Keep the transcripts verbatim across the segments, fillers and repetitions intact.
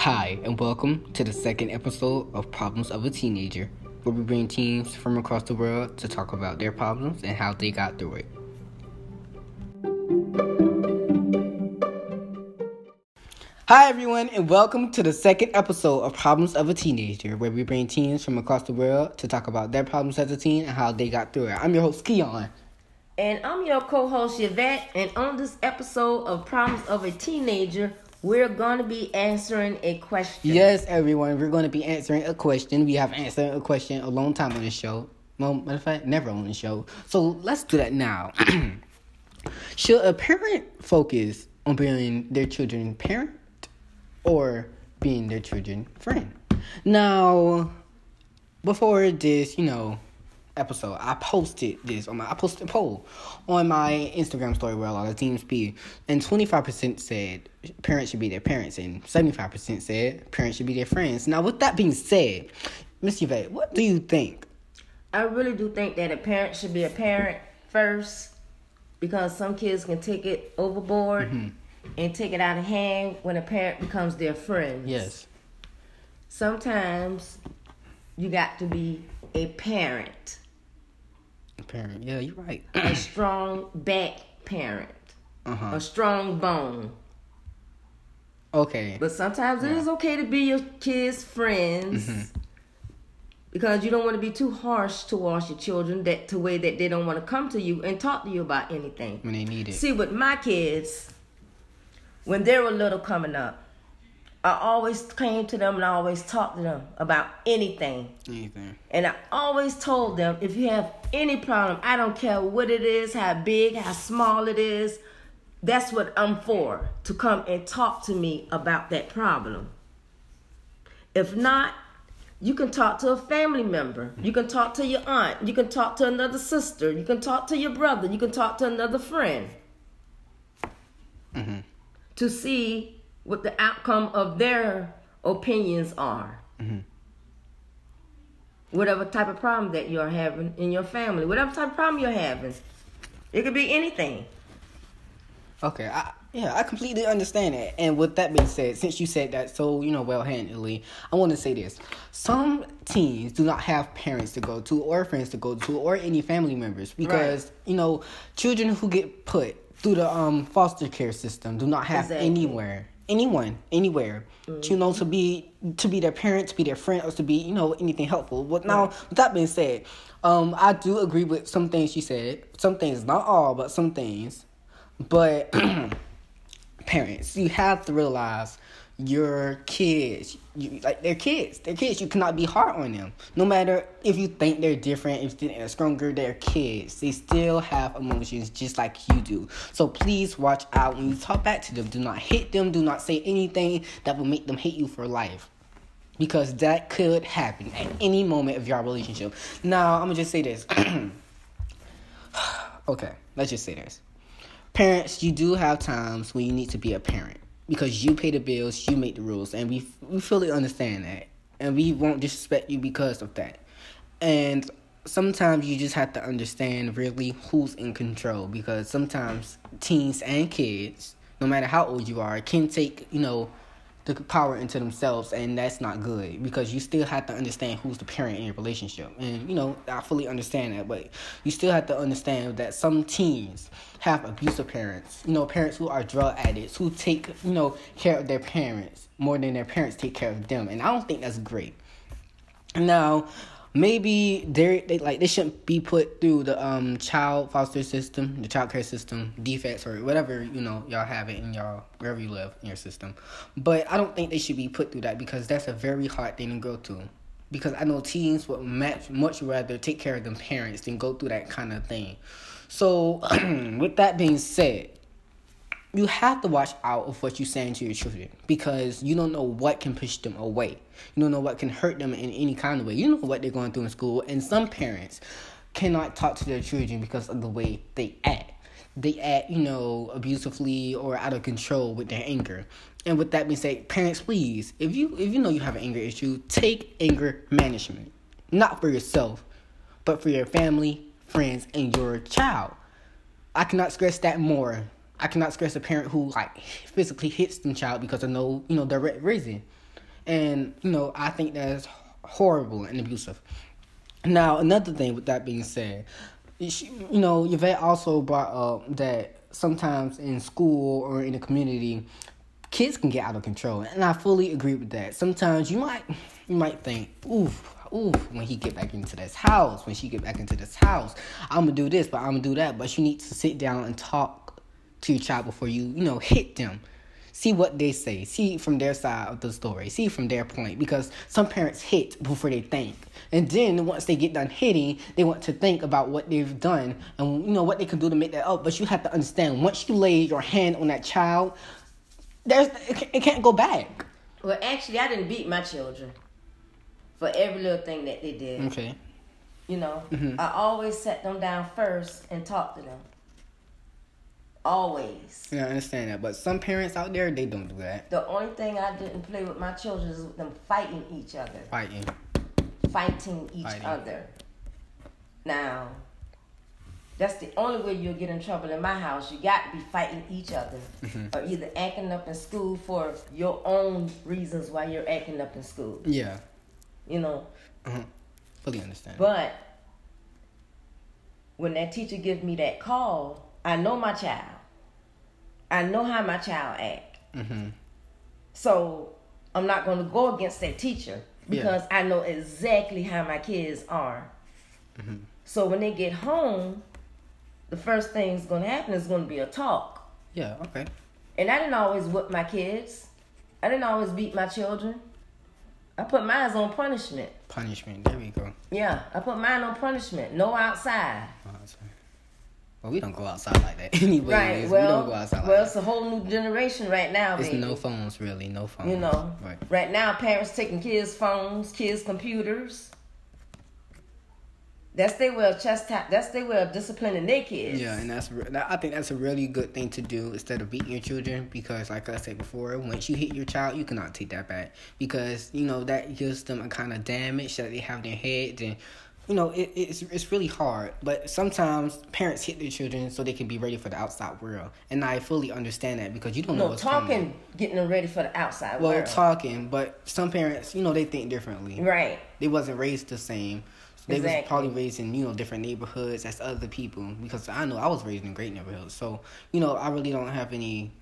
Hi, and welcome to the second episode of Problems of a Teenager, where we bring teens from across the world to talk about their problems and how they got through it. Hi, everyone, and welcome to the second episode of Problems of a Teenager, where we bring teens from across the world to talk about their problems as a teen and how they got through it. I'm your host, Keon. And I'm your co-host, Yvette, and on this episode of Problems of a Teenager, we're going to be answering a question. Yes, everyone, we're going to be answering a question. We have answered a question a long time on the show. Well, matter of fact, never on the show. So let's do that now. Should a parent focus on being their children's parent or being their children's friend? Now, before this, you know, episode, I posted this on my I posted a poll on my Instagram story where a lot of teams be, and twenty-five percent said parents should be their parents and seventy-five percent said parents should be their friends. Now, with that being said, Miss Yvette, what do you think? I really do think that a parent should be a parent first, because some kids can take it overboard mm-hmm. and take it out of hand when a parent becomes their friend. Yes. Sometimes you got to be a parent. Parent, yeah, you're right. A strong back parent. Uh-huh. A strong bone. Okay. But sometimes yeah. it is okay to be your kids' friends mm-hmm. because you don't want to be too harsh towards your children that to way that they don't want to come to you and talk to you about anything. When they need it. See, with my kids, when they were little coming up, I always came to them and I always talked to them about anything. Anything. And I always told them, if you have any problem, I don't care what it is, how big, how small it is, that's what I'm for, to come and talk to me about that problem. If not, you can talk to a family member. You can talk to your aunt. You can talk to another sister. You can talk to your brother. You can talk to another friend. Mm-hmm. To see what the outcome of their opinions are. Mm-hmm. Whatever type of problem that you're having in your family, whatever type of problem you're having, it could be anything. Okay, I, yeah, I completely understand that. And with that being said, since you said that so, you know, well-handedly, I want to say this. Some teens do not have parents to go to or friends to go to or any family members because, right. you know, children who get put through the um foster care system do not have exactly. anywhere. Anyone, anywhere, mm-hmm. to, you know, to be to be their parent, to be their friend, or to be, you know, anything helpful. But now, with that being said, um, I do agree with some things she said. Some things, not all, but some things. But parents, you have to realize your kids, you, like they're kids, they're kids. You cannot be hard on them. No matter if you think they're different, if they're stronger, they're kids. They still have emotions just like you do. So please watch out when you talk back to them. Do not hit them. Do not say anything that will make them hate you for life. Because that could happen at any moment of your relationship. Now, I'm going to just say this. Okay, let's just say this. Parents, you do have times when you need to be a parent. Because you pay the bills, you make the rules, and we we fully understand that. And we won't disrespect you because of that. And sometimes you just have to understand really who's in control. Because sometimes teens and kids, no matter how old you are, can take, you know, the power into themselves, and that's not good. Because you still have to understand who's the parent in your relationship. And, you know, I fully understand that. But you still have to understand that some teens have abusive parents, you know, parents who are drug addicts, who take, you know, care of their parents more than their parents take care of them. And I don't think that's great. Now, maybe they're, they like they shouldn't be put through the um child foster system, the child care system, defects, or whatever, you know, y'all have it in y'all, wherever you live in your system. But I don't think they should be put through that because that's a very hard thing to go through. Because I know teens would much, much rather take care of their parents than go through that kind of thing. So, with that being said, you have to watch out of what you're saying to your children because you don't know what can push them away. You don't know what can hurt them in any kind of way. You don't know what they're going through in school. And some parents cannot talk to their children because of the way they act. They act, you know, abusively or out of control with their anger. And with that being said, parents, please, if you if you know you have an anger issue, take anger management. Not for yourself, but for your family, friends, and your child. I cannot stress that more. I cannot stress a parent who like physically hits their child because of no, you know, direct reason. And, you know, I think that's horrible and abusive. Now, another thing with that being said, you know, Yvette also brought up that sometimes in school or in the community, kids can get out of control. And I fully agree with that. Sometimes you might you might think, oof, oof, when he get back into this house, when she get back into this house, I'm going to do this, but I'm going to do that. But you need to sit down and talk to your child before you, you know, hit them. See what they say. See from their side of the story. See from their point. Because some parents hit before they think. And then once they get done hitting, they want to think about what they've done and, you know, what they can do to make that up. But you have to understand, once you lay your hand on that child, there's it can't go back. Well, actually, I didn't beat my children for every little thing that they did. Okay. You know, Mm-hmm. I always sat them down first and talked to them. Always. Yeah, I understand that. But some parents out there, they don't do that. The only thing I didn't play with my children is with them fighting each other. Fighting. Fighting each Fighting. other. Now, that's the only way you'll get in trouble in my house. You got to be fighting each other. Mm-hmm. Or either acting up in school for your own reasons why you're acting up in school. Yeah. You know. Uh-huh. Fully understand. But when that teacher gives me that call, I know my child. I know how my child act. Mm-hmm. So I'm not going to go against that teacher because yeah. I know exactly how my kids are. Mm-hmm. So when they get home, the first thing's going to happen is going to be a talk. Yeah, okay. And I didn't always whip my kids. I didn't always beat my children. I put mine on punishment. Punishment, there we go. Yeah, I put mine on punishment. No outside. Well, we don't go outside like that anyway. Right, well, we don't go outside like well that. it's a whole new generation right now, It's baby. no phones, really, no phones. You know, right. right now, parents taking kids' phones, kids' computers. That's their way of chastise. That's their way of disciplining their kids. Yeah, and that's I think that's a really good thing to do instead of beating your children, because, like I said before, once you hit your child, you cannot take that back, because you know that gives them a kind of damage that they have in their head, and you know it, it's it's really hard. But sometimes parents hit their children so they can be ready for the outside world, and I fully understand that, because you don't know no what's talking, coming. getting them ready for the outside Well, world. talking, but some parents, you know, they think differently. Right. They wasn't raised the same. They Exactly. was probably raised in, you know, different neighborhoods as other people, because I know I was raised in great neighborhoods. So, you know, I really don't have any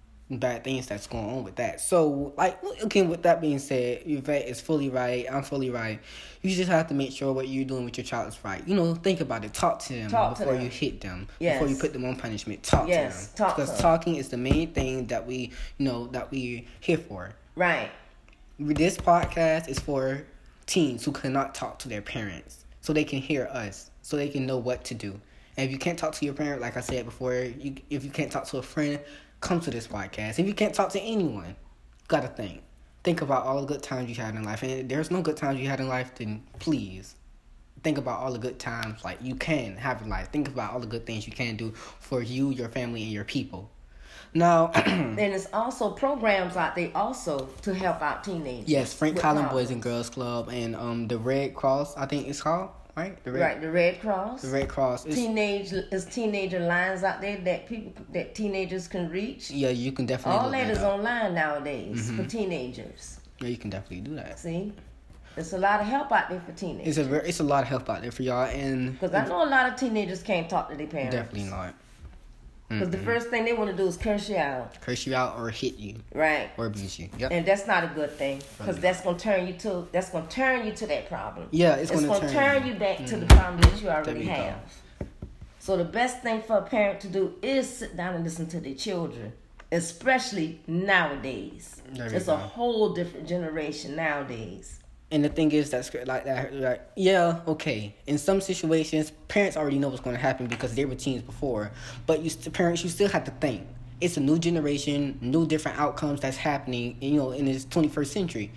bad things that's going on with that. So, like, again, with that being said, Yvette is fully right. I'm fully right. You just have to make sure what you're doing with your child is right. You know, think about it. Talk to them Talk to before them. you hit them. Yes. Before you put them on punishment. Talk Yes, to them. talk to because them. talking is the main thing that we, you know, that we're here for. Right. This podcast is for teens who cannot talk to their parents, so they can hear us, so they can know what to do. And if you can't talk to your parent, like I said before, you, if you can't talk to a friend, come to this podcast. If you can't talk to anyone, gotta think. Think about all the good times you had in life. And if there's no good times you had in life, then please think about all the good times like you can have in life. Think about all the good things you can do for you, your family, and your people. Now, and it's also programs out there also to help out teenagers. yes, Frank with Collin problems. Boys and Girls Club and um the Red Cross, I think it's called, right? The Red, Right, the Red Cross. The Red Cross. It's, Teenage is teenager lines out there that people that teenagers can reach. yeah, you can definitely All look that is up. online nowadays Mm-hmm. for teenagers. Yeah, you can definitely do that. See, there's a lot of help out there for teenagers. It's a very, it's a lot of help out there for y'all, and Because I know a lot of teenagers can't talk to their parents. definitely not. Because the first thing they want to do is curse you out. Curse you out or hit you Right. or abuse you. Yep. And that's not a good thing, because Right. that's gonna turn you to that's gonna turn you to that problem. Yeah, it's it's gonna gonna turn turn you. you back to the Mhm. problem that you already There you go. have. So the best thing for a parent to do is sit down and listen to their children, especially nowadays. There you It's a go. whole different generation nowadays. And the thing is, that's like that. Like, yeah, okay. In some situations, parents already know what's going to happen because they were teens before. But you, st- parents, you still have to think. It's a new generation, new different outcomes that's happening. You know, in this twenty-first century.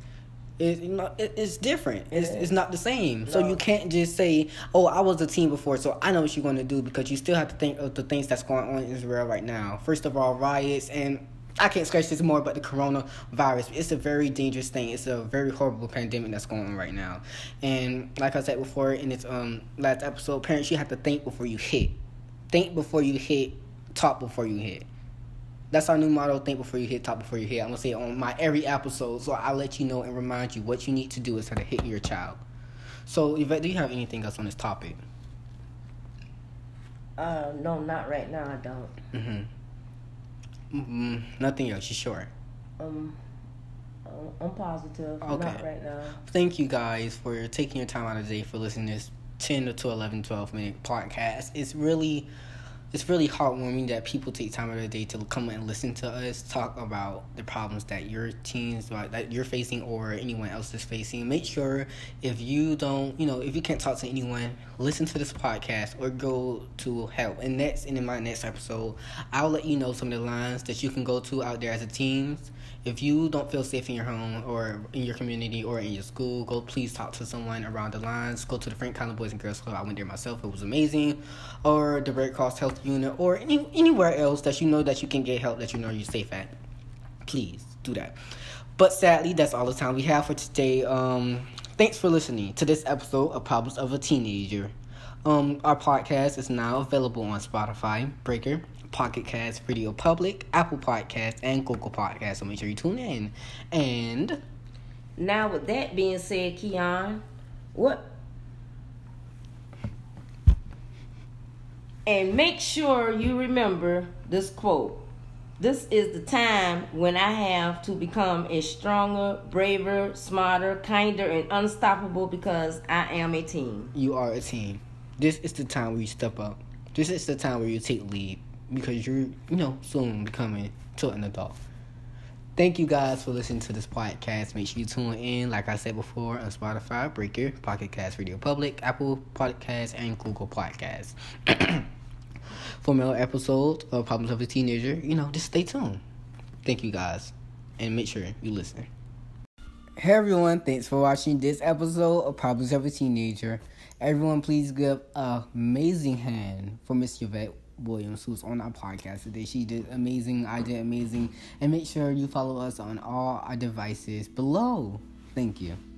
It's you know, it, it's different. It's Yeah. it's not the same. So No. you can't just say, "Oh, I was a teen before, so I know what you're going to do," because you still have to think of the things that's going on in Israel right now. First of all, riots, and I can't scratch this more, but the coronavirus. It's a very dangerous thing. It's a very horrible pandemic that's going on right now. And like I said before in its um last episode, parents, you have to think before you hit. Think before you hit. Talk before you hit. That's our new motto. Think before you hit, talk before you hit. I'm going to say it on my every episode. So I'll let you know and remind you what you need to do instead of hitting your child. So, Yvette, do you have anything else on this topic? Uh, no, not right now. I don't. Mm-hmm. Mm-hmm. Nothing else. You sure? Um, I'm positive. Okay. Not right now. Thank you guys for taking your time out of the day for listening to this ten to eleven, twelve minute podcast. It's really, it's really heartwarming that people take time out of the day to come and listen to us talk about the problems that your teens, that you're facing or anyone else is facing. Make sure if you don't, you know, if you can't talk to anyone, listen to this podcast or go to help. And next, and in my next episode, I'll let you know some of the lines that you can go to out there as a teen. If you don't feel safe in your home or in your community or in your school, go please talk to someone around the lines. Go to the Frank Collins Boys and Girls Club. I went there myself. It was amazing. Or the Red Cross Health Unit or any, anywhere else that you know that you can get help that you know you're safe at. Please do that. But sadly, that's all the time we have for today. Um, thanks for listening to this episode of Problems of a Teenager. Um, our podcast is now available on Spotify, Breaker, Pocket Cast, Radio Public, Apple Podcasts, and Google Podcasts. So make sure you tune in. And now, with that being said, Keon, what? And make sure you remember this quote. This is the time when I have to become a stronger, braver, smarter, kinder, and unstoppable because I am a teen. You are a teen. This is the time where you step up. This is the time where you take lead. Because you're, you know, soon becoming to an adult. Thank you guys for listening to this podcast. Make sure you tune in, like I said before, on Spotify, Breaker, Pocket Cast, Radio Public, Apple Podcasts, and Google Podcasts. For more episodes of Problems of a Teenager, you know, just stay tuned. Thank you guys. And make sure you listen. Hey everyone, thanks for watching this episode of Problems of a Teenager. Everyone, please give an amazing hand for Miss Yvette Williams, who's on our podcast today. She did amazing. I did amazing. And make sure you follow us on all our devices below. Thank you.